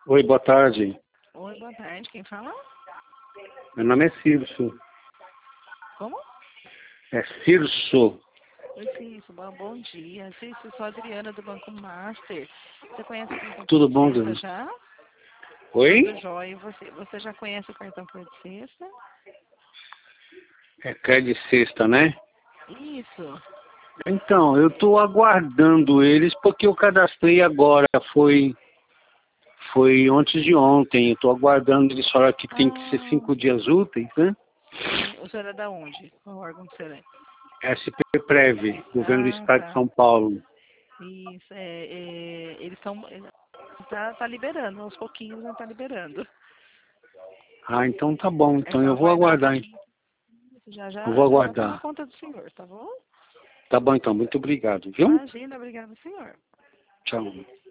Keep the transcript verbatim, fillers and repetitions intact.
Oi, boa tarde. Oi, boa tarde. Quem fala? Meu nome é Cirso. Como? É Cirso. Oi, Cício. Bom, bom dia. Cício, sou a Adriana do Banco Master. Você conhece o cartão Tudo bom, Credit Dani? Sexta já? Oi? Tudo jóia. Você, você já conhece o cartão Credit Sexta? É crédito sexta, né? Isso. Então, eu estou aguardando eles porque eu cadastrei agora. Foi, foi antes de ontem. Eu estou aguardando. Eles falaram que tem que ser Ah, cinco dias úteis, né? sim. O senhor é da onde? Qual órgão que o senhor é? S P Prev, Governo do Ah, Estado de tá. São Paulo. Isso. É, é, eles estão... Tá, tá liberando. Aos pouquinhos, não tá liberando. Ah, então tá bom. É Então só eu vou aguardar um aguardar. pouquinho. Já Eu vou já, já já tá na aguardar. conta do senhor, tá bom? Tá bom, então. Muito obrigado, viu? Imagina, obrigada, senhor. Tchau.